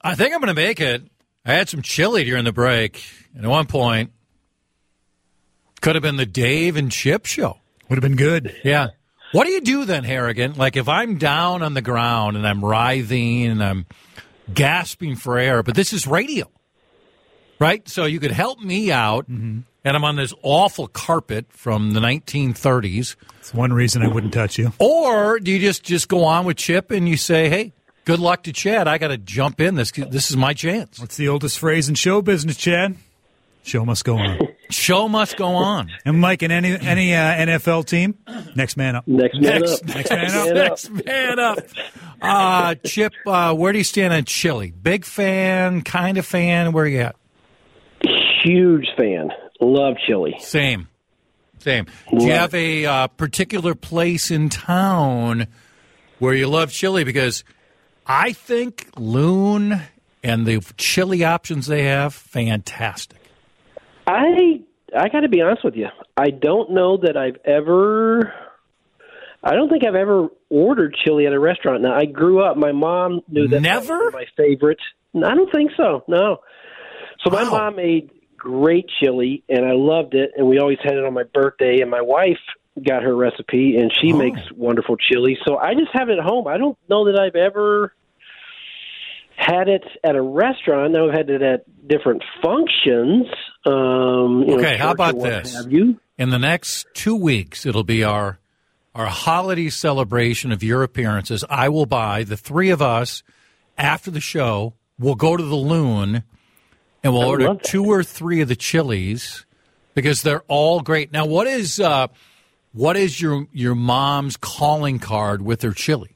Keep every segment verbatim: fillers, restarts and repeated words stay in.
I think I'm going to make it. I had some chili during the break, and at one point, could have been the Dave and Chip show. Would have been good. Yeah. What do you do then, Harrigan? Like if I'm down on the ground and I'm writhing and I'm gasping for air, but this is radio, right? So you could help me out, mm-hmm. and I'm on this awful carpet from the nineteen thirties. That's one reason I wouldn't touch you. Or do you just, just go on with Chip and you say, hey, good luck to Chad. I got to jump in. This This is my chance. What's the oldest phrase in show business, Chad? Show must go on. Show must go on. And Mike, in any any uh, N F L team, next man up. Next man next, up. Next man up. Next man up. Uh, Chip, uh, where do you stand on chili? Big fan, kind of fan? Where are you at? Huge fan. Love chili. Same. Same. Do you have a uh, particular place in town where you love chili? Because I think Loon and the chili options they have, fantastic. I I got to be honest with you. I don't know that I've ever. I don't think I've ever ordered chili at a restaurant. Now I grew up. My mom knew that Never? that was my favorite. No, I don't think so. No. So my Wow. mom made great chili, and I loved it. And we always had it on my birthday. And my wife got her recipe, and she Oh. makes wonderful chili. So I just have it at home. I don't know that I've ever had it at a restaurant. I've had it at different functions. Um, you Okay, know, how church about or what this? have you. In the next two weeks, it'll be our our holiday celebration of your appearances. I will buy, the three of us, after the show, we'll go to the Loon, and we'll I order love that. two or three of the chilies because they're all great. Now, what is uh, what is your your mom's calling card with her chili?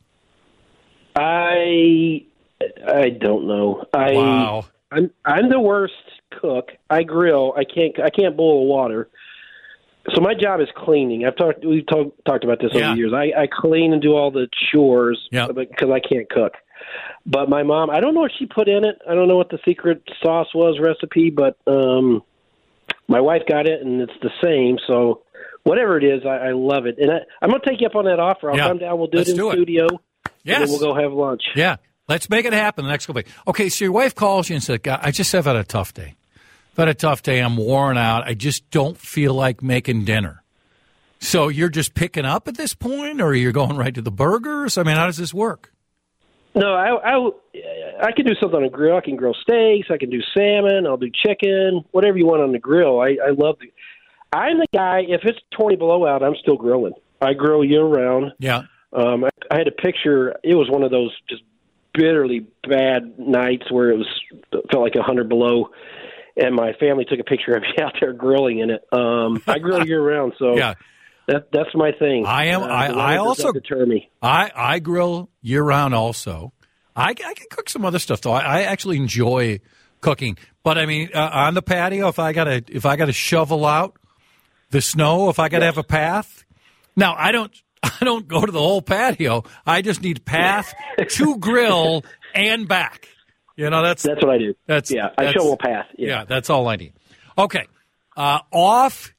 I I don't know. I Wow. I'm I'm the worst cook. I grill. I can't I can't boil water. So my job is cleaning. I've talked we've talk, talked about this Yeah. over the years. I, I clean and do all the chores Yeah. because I can't cook. But my mom, I don't know what she put in it. I don't know what the secret sauce was recipe, but um, my wife got it, and it's the same. So whatever it is, I, I love it. And I, I'm going to take you up on that offer. I'll Yeah. come down. We'll do Let's it in do it. studio. Yes. And then we'll go have lunch. Yeah. Let's make it happen the next couple weeks. Okay, so your wife calls you and says, God, I just have had a tough day. I've had a tough day. I'm worn out. I just don't feel like making dinner. So you're just picking up at this point, or you're going right to the burgers? I mean, how does this work? No, I, I, I can do something on the grill. I can grill steaks. I can do salmon. I'll do chicken, whatever you want on the grill. I, I love the – I'm the guy, if it's twenty below out, I'm still grilling. I grill year-round. Yeah. Um, I, I had a picture. It was one of those just bitterly bad nights where it was felt like one hundred below, and my family took a picture of me out there grilling in it. Um, I grill year-round, so Yeah. that, that's my thing. I am. Uh, I, the weather I does also not deter me. I, I grill year round. Also, I, I can cook some other stuff though. I, I actually enjoy cooking. But I mean, uh, on the patio, if I gotta if I gotta shovel out the snow, if I gotta Yes. have a path. Now I don't. I don't go to the whole patio. I just need path to grill and back. You know, that's That's what I do. That's yeah, I that's- shovel a path. Yeah. Yeah. that's all I need. Okay, uh, off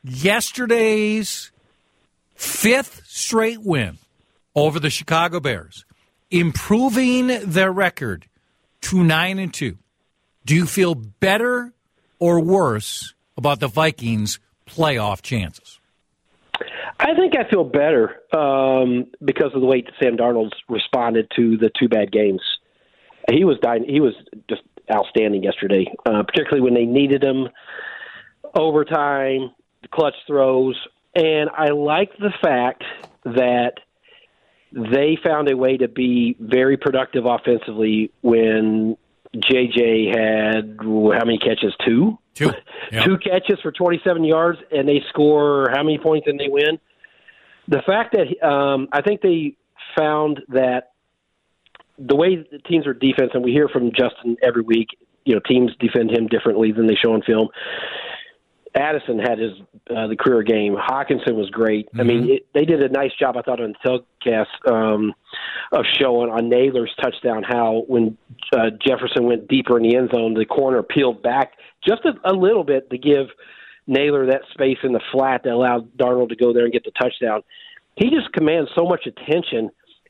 yesterday's fifth straight win over the Chicago Bears, improving their record to nine and two. Do you feel better or worse about the Vikings' playoff chances? I think I feel better um, because of the way Sam Darnold's responded to the two bad games. He was dying, he was just outstanding yesterday, uh, particularly when they needed him, overtime, clutch throws, and I like the fact that they found a way to be very productive offensively when J J had how many catches? Two. Two. Yep. Two catches for twenty-seven yards, and they score how many points and they win? The fact that um, I think they found that the way the teams are defense, and we hear from Justin every week, you know, teams defend him differently than they show on film. Addison had his uh, the career game. Hawkinson was great. Mm-hmm. I mean, it, they did a nice job, I thought, on the telecast um, of showing on Naylor's touchdown how when uh, Jefferson went deeper in the end zone, the corner peeled back just a, a little bit to give Naylor that space in the flat that allowed Darnold to go there and get the touchdown. He just commands so much attention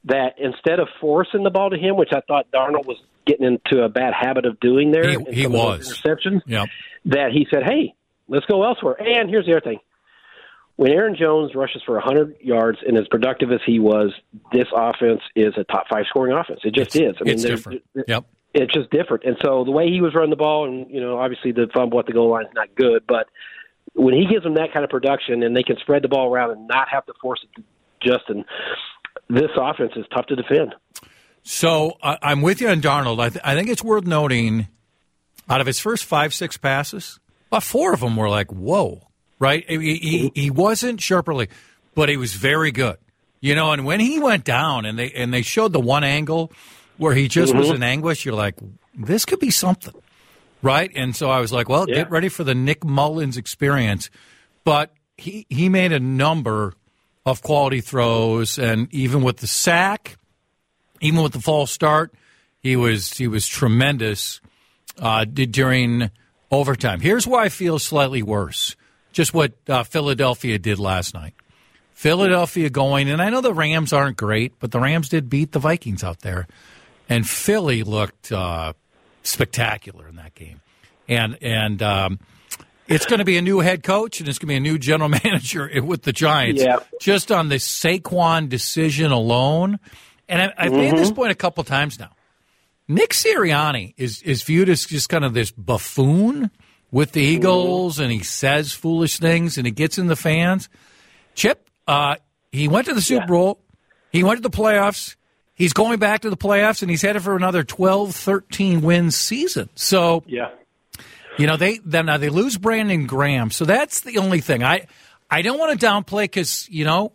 that instead of forcing the ball to him, which I thought Darnold was getting into a bad habit of doing there, he, in he some of was those interceptions, yep. that he said, hey, let's go elsewhere. And here's the other thing. When Aaron Jones rushes for one hundred yards and as productive as he was, this offense is a top five scoring offense. It just it's, is. I mean, it's different. Yep. It's just different. And so the way he was running the ball, and, you know, obviously the fumble at the goal line is not good, but when he gives them that kind of production and they can spread the ball around and not have to force it to Justin, this offense is tough to defend. So uh, I'm with you on Darnold. I, th- I think it's worth noting, out of his first five, six passes, about four of them were like, whoa. Right? He, he, he wasn't sharply, but he was very good. You know, and when he went down and they and they showed the one angle where he just mm-hmm. was in anguish, you're like, this could be something. Right? And so I was like, well, yeah. get ready for the Nick Mullins experience. But he, he made a number of quality throws, and even with the sack, even with the false start, he was he was tremendous uh, during overtime. Here's why I feel slightly worse. Just what uh, Philadelphia did last night. Philadelphia going, and I know the Rams aren't great, but the Rams did beat the Vikings out there. And Philly looked uh, spectacular in that game. And and um, it's going to be a new head coach, and it's going to be a new general manager with the Giants. Yeah. Just on this Saquon decision alone. And I, I've mm-hmm. made this point a couple times now. Nick Sirianni is, is viewed as just kind of this buffoon with the Eagles, and he says foolish things, and he gets in the fans. Chip, uh, he went to the Super yeah. Bowl. He went to the playoffs. He's going back to the playoffs, and he's headed for another twelve, thirteen win season. So, yeah, you know, they then now they lose Brandon Graham. So that's the only thing. I, I don't want to downplay because, you know,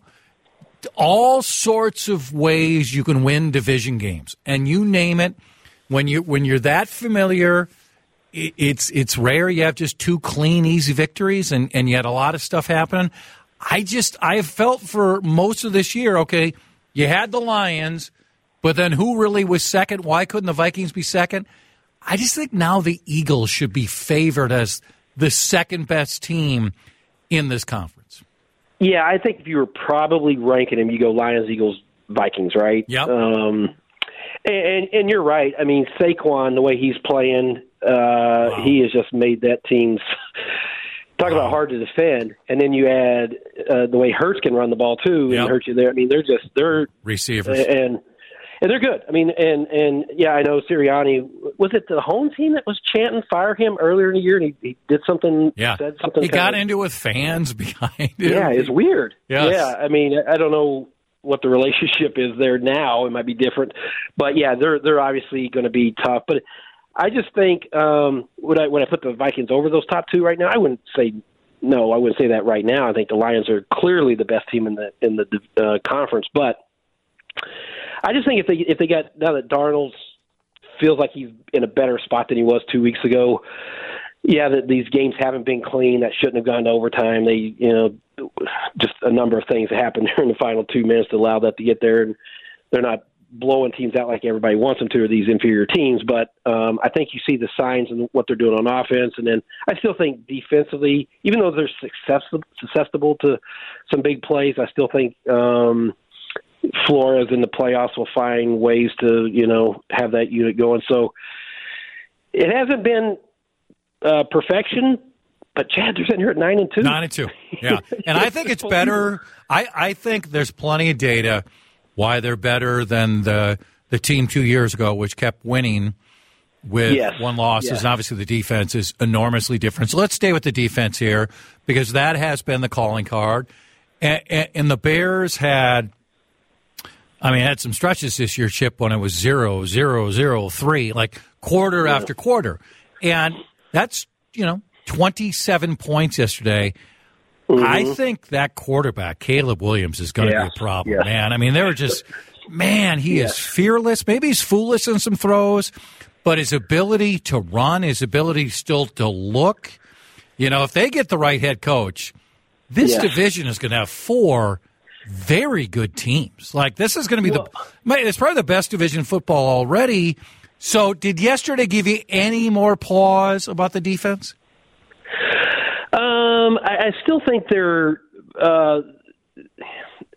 all sorts of ways you can win division games. And you name it, when, you, when you're that familiar – It's it's rare you have just two clean, easy victories, and, and you had a lot of stuff happening. I just I have felt for most of this year, okay, you had the Lions, but then who really was second? Why couldn't the Vikings be second? I just think now the Eagles should be favored as the second best team in this conference. Yeah, I think if you were probably ranking them, you go Lions, Eagles, Vikings, right? Yep. Um, and, and you're right. I mean, Saquon, the way he's playing, uh, wow. he has just made that team's talk wow. about hard to defend. And then you add uh, the way Hurts can run the ball too, yep. and hurt you there. I mean, they're just they're receivers, and and they're good. I mean, and and yeah, I know Sirianni. Was it the home team that was chanting "fire him" earlier in the year, and he, he did something? Yeah, said something. He got of, into it with fans behind it. Yeah, it's weird. Yes. Yeah, I mean, I don't know what the relationship is there now. It might be different, but yeah, they're they're obviously going to be tough. But I just think um, would I would I put the Vikings over those top two right now? I wouldn't say no. I wouldn't say that right now. I think the Lions are clearly the best team in the in the uh, conference, but I just think if they if they got now that Darnold feels like he's in a better spot than he was two weeks ago. Yeah, that these games haven't been clean. That shouldn't have gone to overtime. They, you know, just a number of things happened during the final two minutes to allow that to get there, and they're not blowing teams out like everybody wants them to, or these inferior teams. But um, I think you see the signs and what they're doing on offense, and then I still think defensively, even though they're successful, susceptible to some big plays, I still think um, Flores in the playoffs will find ways to, you know, have that unit going. So it hasn't been Uh, perfection, but Chad, they're sitting here at nine and two. Nine and two, yeah. And I think it's better. I, I think there's plenty of data why they're better than the the team two years ago, which kept winning with yes. one loss. Yes. And obviously the defense is enormously different. So let's stay with the defense here because that has been the calling card. And, and, and the Bears had, I mean, had some stretches this year, Chip, when it was zero, zero, zero, three, like quarter yeah. after quarter, and that's, you know, twenty-seven points yesterday. Mm-hmm. I think that quarterback, Caleb Williams, is going to yeah. be a problem, yeah. man. I mean, they were just, man, he yeah. is fearless. Maybe he's foolish in some throws, but his ability to run, his ability still to look, you know, if they get the right head coach, this yeah. division is going to have four very good teams. Like, this is going to be well, the, it's probably the best division in football already. So did yesterday give you any more pause about the defense? Um, I, I still think they're uh,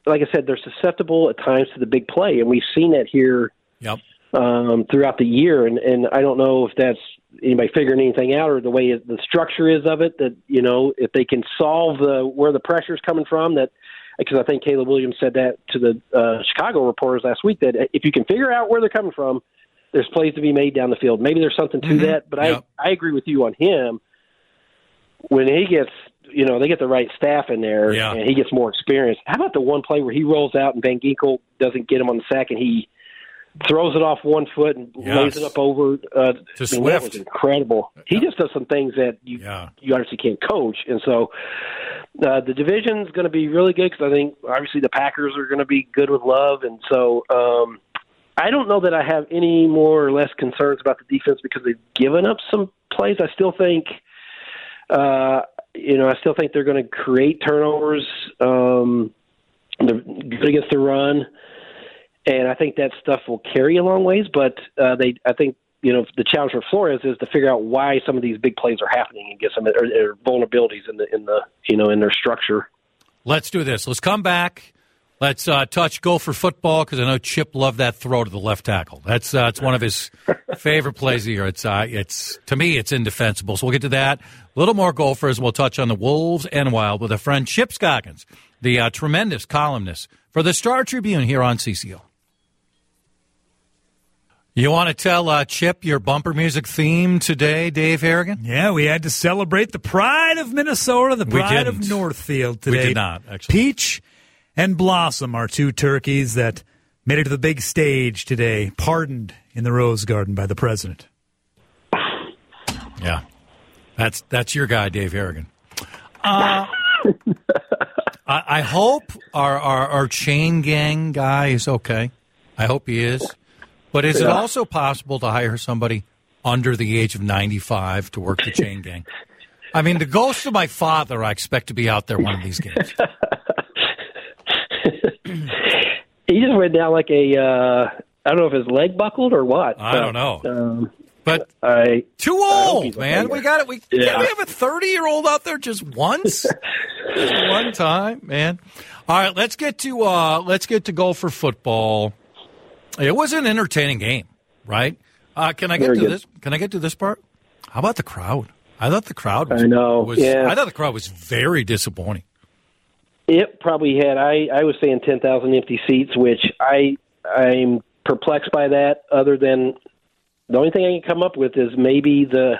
like I said, they're susceptible at times to the big play, and we've seen that here Yep. um, throughout the year. And, and I don't know if that's anybody figuring anything out or the way the structure is of it, that, you know, if they can solve the where the pressure is coming from, that because I think Caleb Williams said that to the uh, Chicago reporters last week, that if you can figure out where they're coming from, there's plays to be made down the field. Maybe there's something to mm-hmm. that, but yep. I, I agree with you on him. When he gets, you know, they get the right staff in there yeah. and he gets more experience. How about the one play where he rolls out and Van Ginkel doesn't get him on the sack and he throws it off one foot and yes. lays it up over uh, to I mean, Swift? That was incredible. He just does some things that you yeah. you obviously can't coach, and so uh, the division's going to be really good because I think obviously the Packers are going to be good with Love, and so um, I don't know that I have any more or less concerns about the defense because they've given up some plays. I still think, uh, you know, I still think they're going to create turnovers. Um, they're good against the run. And I think that stuff will carry a long ways, but uh, they, I think, you know, the challenge for Flores is to figure out why some of these big plays are happening and get some or, or vulnerabilities in the, in the, you know, in their structure. Let's do this. Let's come back. Let's uh, touch Gopher football because I know Chip loved that throw to the left tackle. That's uh, it's one of his favorite plays of the year. It's uh, it's to me it's indefensible. So we'll get to that. A little more Gophers. We'll touch on the Wolves and Wild with a friend Chip Scoggins, the uh, tremendous columnist for the Star Tribune here on C C O. You want to tell uh, Chip your bumper music theme today, Dave Harrigan? Yeah, we had to celebrate the pride of Minnesota, the pride of Northfield today. We did not, actually. Peach and Blossom are two turkeys that made it to the big stage today, pardoned in the Rose Garden by the president. Yeah, that's that's your guy, Dave Harrigan. Uh, I, I hope our, our, our chain gang guy is okay. I hope he is. But is yeah. it also possible to hire somebody under the age of ninety-five to work the chain gang? I mean, the ghost of my father, I expect to be out there one of these games. He just went down like a, uh, I don't know if his leg buckled or what. I don't know. Um, but I, too old, man. We got it. We yeah. Can't we have a thirty-year-old out there just once? Just one time, man. All right, let's get to uh, let's get to Gopher football. It was an entertaining game, right? Uh, can I get Very to good. this? Can I get to this part? How about the crowd? I thought the crowd was. I know. Was, yeah. I thought the crowd was very disappointing. It probably had. I, I was saying ten thousand empty seats, which I I'm perplexed by that. Other than the only thing I can come up with is maybe the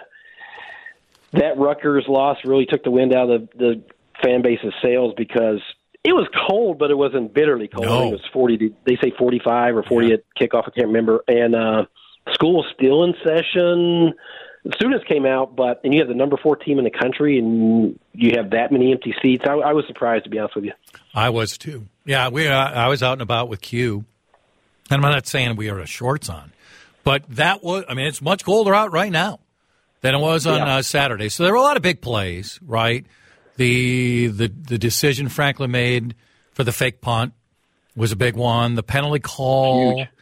that Rutgers loss really took the wind out of the, the fan base's sails because. It was cold, but it wasn't bitterly cold. No. I think it was forty. They say forty-five or forty yeah. at kickoff. I can't remember. And uh, school was still in session. The students came out, but and you have the number four team in the country, and you have that many empty seats. I, I was surprised, to be honest with you. I was too. Yeah, we. Uh, I was out and about with Q, and I'm not saying we had shorts on, but that was. I mean, it's much colder out right now than it was on yeah. uh, Saturday. So there were a lot of big plays, right? The the the decision Franklin made for the fake punt was a big one. The penalty call Huge.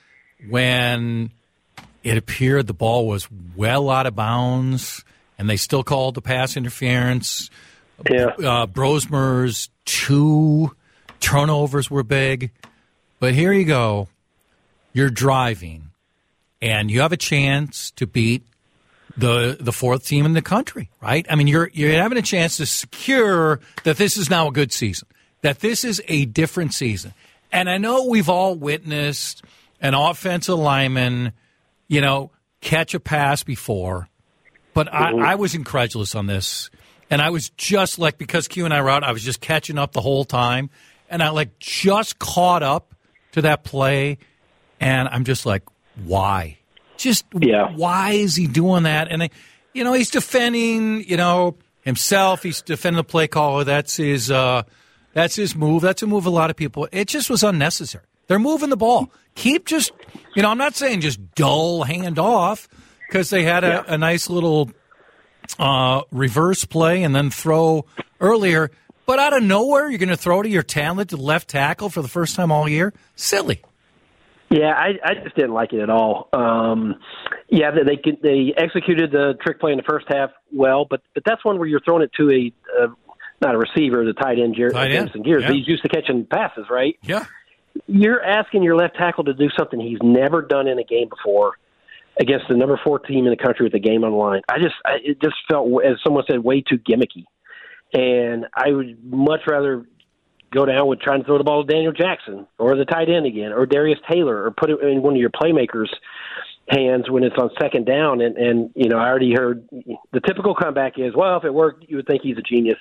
when it appeared the ball was well out of bounds, and they still called the pass interference. Yeah. Uh, Brosmer's two turnovers were big. But here you go. You're driving, and you have a chance to beat the the fourth team in the country, right? I mean, you're you're having a chance to secure that this is now a good season, that this is a different season. And I know we've all witnessed an offensive lineman, you know, catch a pass before, but mm-hmm. I, I was incredulous on this. And I was just like, because Q and I were out, I was just catching up the whole time. And I like just caught up to that play. And I'm just like, why? Just yeah. why is he doing that? And, you know, he's defending, you know, himself. He's defending the play caller. That's his uh, that's his move. That's a move a lot of people. It just was unnecessary. They're moving the ball. Keep just, you know, I'm not saying just dull hand off because they had a, yeah. a nice little uh, reverse play and then throw earlier. But out of nowhere, you're going to throw to your talented left tackle for the first time all year? Silly. Yeah, I, I just didn't like it at all. Um, yeah, they they, they executed the trick play in the first half well, but but that's one where you're throwing it to a, a not a receiver, the tight end, Jared Tight end. Jameson Gears. Yeah. He's used to catching passes, right? Yeah. You're asking your left tackle to do something he's never done in a game before against the number four team in the country with the game on the line. I just, I, it just felt, as someone said, way too gimmicky. And I would much rather go down with trying to throw the ball to Daniel Jackson or the tight end again or Darius Taylor or put it in one of your playmakers' hands when it's on second down. And, and you know, I already heard the typical comeback is, well, if it worked, you would think he's a genius.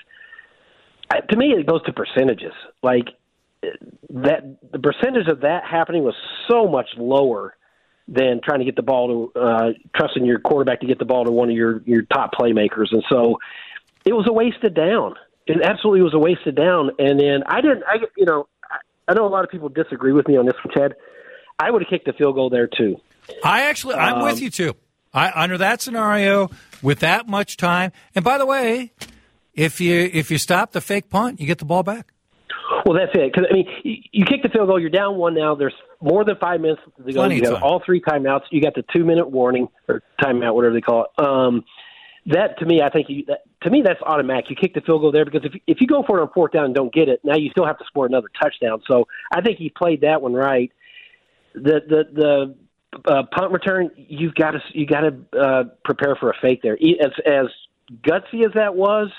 I, to me, it goes to percentages. Like, that the percentage of that happening was so much lower than trying to get the ball to uh, trusting your quarterback to get the ball to one of your, your top playmakers. And so it was a wasted down. It absolutely was a wasted down. And then I didn't, I, you know, I know a lot of people disagree with me on this one, Chad. I would have kicked the field goal there too. I actually, I'm um, with you too. I, under that scenario, with that much time, and by the way, if you if you stop the fake punt, you get the ball back. Well, that's it. Because I mean, you, you kick the field goal, you're down one now. There's more than five minutes to go. Plenty you have time. all three timeouts. You got the two minute warning or timeout, whatever they call it. Um, that to me, I think you, that, to me that's automatic. You kick the field goal there because if if you go for it on fourth down and don't get it, now you still have to score another touchdown. So I think he played that one right. The the the uh, punt return, you've got to you got to uh, prepare for a fake there. As as gutsy as that was,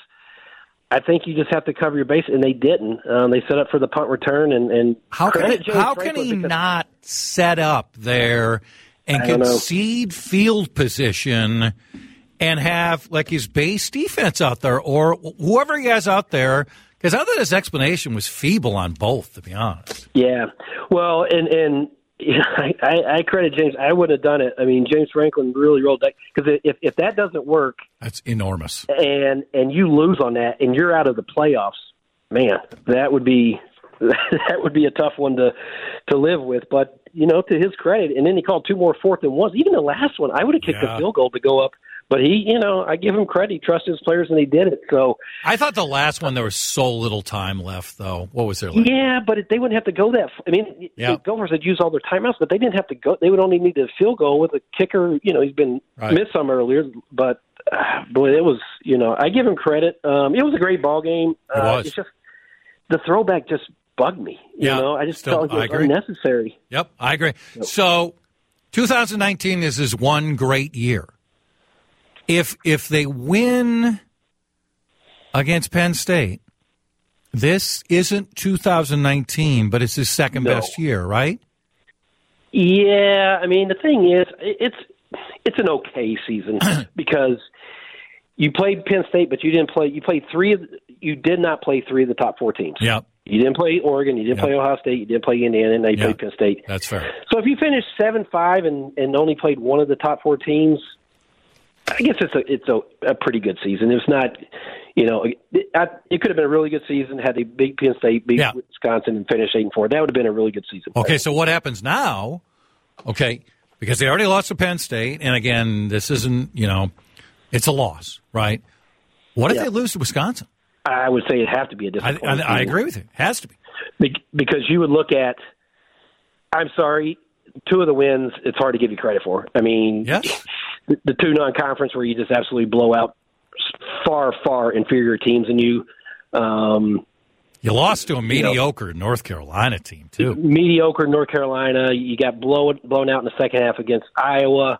I think you just have to cover your base, and they didn't. Um, they set up for the punt return, and, and how can it, how can he not set up there and concede field position and have like his base defense out there, or whoever he has out there? Because I thought his explanation was feeble on both, to be honest. Yeah, well, and and. Yeah, I, I credit James. I wouldn't have done it. I mean, James Franklin really rolled that because if if that doesn't work, that's enormous. And and you lose on that, and you're out of the playoffs, man, that would be that would be a tough one to to live with. But you know, to his credit, and then he called two more fourth and ones. Even the last one, I would have kicked yeah. the field goal to go up. But he, you know, I give him credit. He trusted his players, and he did it. So I thought the last one there was so little time left, though. What was there left? Yeah, but they wouldn't have to go that. I mean, yeah. the Gophers had used all their timeouts, but they didn't have to go. They would only need a field goal with a kicker. You know, he's been right. missed some earlier, but uh, boy, it was. You know, I give him credit. Um, it was a great ball game. It uh, was. It's just the throwback just bugged me. You yeah, know, I just still, felt like it was unnecessary. Yep, I agree. So, twenty nineteen is his one great year. If if they win against Penn State, this isn't two thousand nineteen, but it's his second no. best year, right? Yeah, I mean the thing is, it's it's an okay season because you played Penn State, but you didn't play. You played three. Of, you did not play three of the top four teams. Yep. You didn't play Oregon. You didn't yep. play Ohio State. You didn't play Indiana, and now you yep. played Penn State. That's fair. So if you finish seven five and and only played one of the top four teams, I guess it's a it's a, a pretty good season. It's not, you know, it, it could have been a really good season had they beat Penn State, beat yeah. Wisconsin, and finished eight and four. That would have been a really good season. Okay, so what happens now? Okay, because they already lost to Penn State, and again, this isn't, you know, it's a loss, right? What if yeah. they lose to Wisconsin? I would say it'd have to be a I, disappointment. I, I agree with you. It has to be. Because you would look at, I'm sorry, two of the wins, it's hard to give you credit for. I mean, yes. the, the two non-conference where you just absolutely blow out far, far inferior teams, and you um, you lost to a mediocre you know, North Carolina team too. Mediocre North Carolina. You got blown blown out in the second half against Iowa.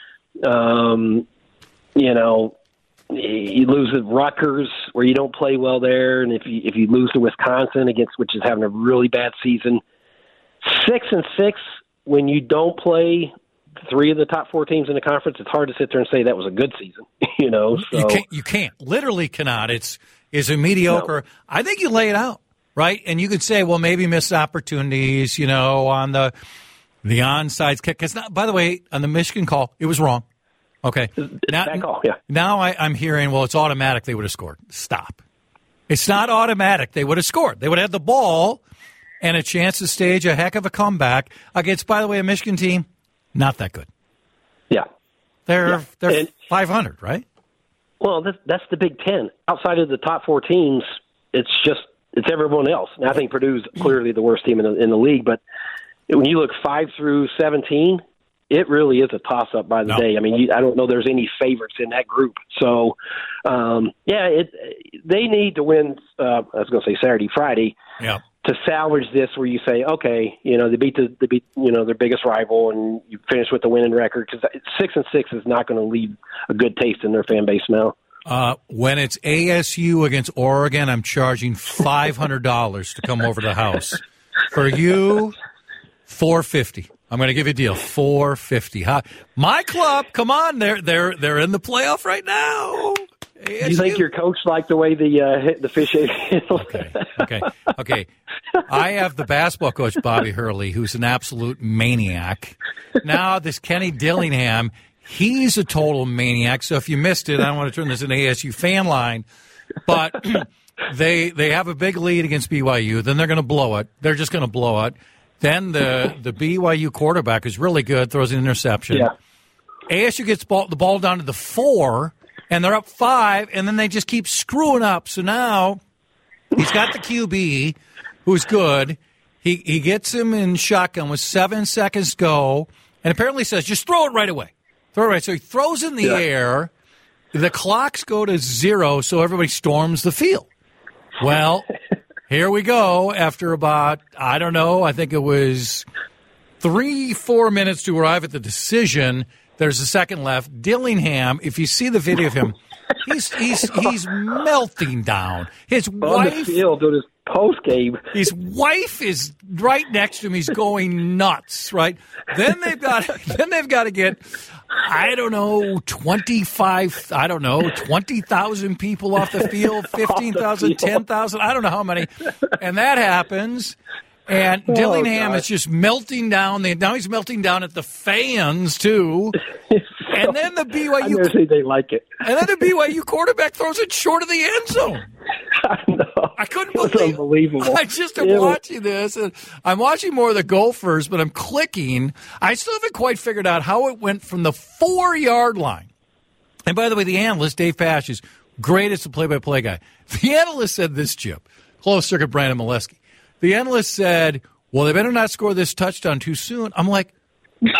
Um, you know, you lose at Rutgers where you don't play well there, and if you if you lose to Wisconsin against which is having a really bad season, six and six when you don't play three of the top four teams in the conference, it's hard to sit there and say that was a good season. You know, so you can't, you can't, literally cannot. It's is a mediocre. No. I think you lay it out right, and you could say, well, maybe missed opportunities, you know, on the the onside kick. Because by the way, on the Michigan call, it was wrong. Okay, now, that call, yeah. now I, I'm hearing, well, it's automatic. They would have scored. Stop. It's not automatic. They would have scored. They would have had the ball and a chance to stage a heck of a comeback against, by the way, a Michigan team. Not that good. Yeah. They're yeah. they're and, five hundred, right? Well, that's, that's the Big Ten. Outside of the top four teams, it's just it's everyone else. And I think Purdue's clearly the worst team in the, in the league. But when you look five through seventeen, it really is a toss-up by the No. day. I mean, you, I don't know there's any favorites in that group. So, um, yeah, it, they need to win, uh, I was going to say Saturday, Friday, Yeah. to salvage this where you say, okay, you know, they beat, the, they beat you know, their biggest rival and you finish with the winning record, because six and six is not going to leave a good taste in their fan base now. Uh, when it's A S U against Oregon, I'm charging five hundred dollars to come over to the house. For you, four fifty. I'm going to give you a deal, four fifty. Huh? My club, come on, they're they're they're in the playoff right now. A S U. Do you think your coach liked the way the uh, hit the fish ate? Okay, okay, okay. I have the basketball coach, Bobby Hurley, who's an absolute maniac. Now this Kenny Dillingham, he's a total maniac. So if you missed it, I don't want to turn this into A S U fan line, but they they have a big lead against B Y U. Then they're going to blow it. They're just going to blow it. Then the, the B Y U quarterback is really good, throws an interception. Yeah. A S U gets ball, the ball down to the four, and they're up five, and then they just keep screwing up. So now he's got the Q B, who's good. He he gets him in shotgun with seven seconds to go, and apparently says, just throw it right away. Throw it right. So he throws in the Yeah. air. The clocks go to zero, so everybody storms the field. Well, here we go. After about, I don't know, I think it was three, four minutes to arrive at the decision. There's a second left. Dillingham, if you see the video of him, he's he's he's melting down. His On the wife, field doing his post game. his wife is right next to him. He's going nuts. Right. Then they've got then they've got to get, I don't know, twenty-five, I don't know, twenty thousand people off the field, fifteen thousand, ten thousand, I don't know how many. And that happens. And Oh, Dillingham God. is just melting down. Now he's melting down at the fans, too. And then the B Y I U never say they like it. and then the B Y U quarterback throws it short of the end zone. I know. I couldn't It was believe unbelievable. I just am It was- watching this, and I'm watching more of the Gophers, but I'm clicking. I still haven't quite figured out how it went from the four-yard line. And by the way, the analyst, Dave Pasch, is great as a play-by-play guy. The analyst said this, Chip, close circuit Brandon Molesky. The analyst said, well, they better not score this touchdown too soon. I'm like, what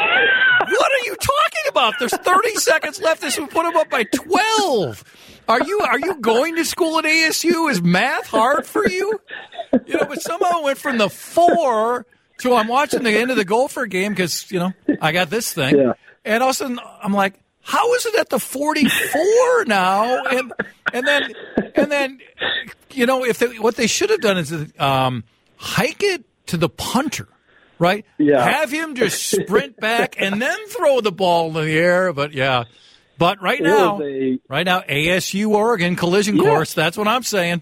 are you talking about? There's thirty seconds left. This would put them up by twelve. Are you are you going to school at A S U? Is math hard for you? You know, but somehow it went from the four to I'm watching the end of the Gopher game because, you know, I got this thing. Yeah. And all of a sudden I'm like, how is it at the forty-four now? And and then and then you know, if they, what they should have done is um, hike it to the punter. Right? Yeah. Have him just sprint back and then throw the ball in the air. But, yeah. But right It now, was a- right now, A S U Oregon collision Yeah. course. That's what I'm saying.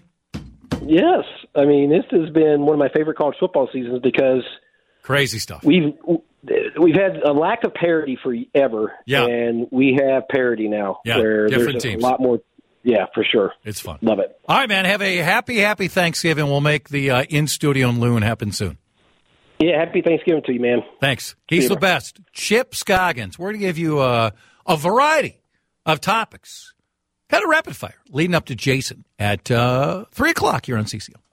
Yes. I mean, this has been one of my favorite college football seasons because Crazy stuff. we've we've had a lack of parity forever, Yeah. and we have parity now. Yeah, where different there's just teams. a lot more. Yeah, for sure. It's fun. Love it. All right, man. Have a happy, happy Thanksgiving. We'll make the uh, in-studio in Loon happen soon. Yeah, happy Thanksgiving to you, man. Thanks. He's you, the man. best. Chip Scoggins. We're going to give you uh, a variety of topics. Kind of rapid fire leading up to Jason at uh, three o'clock here on C C L.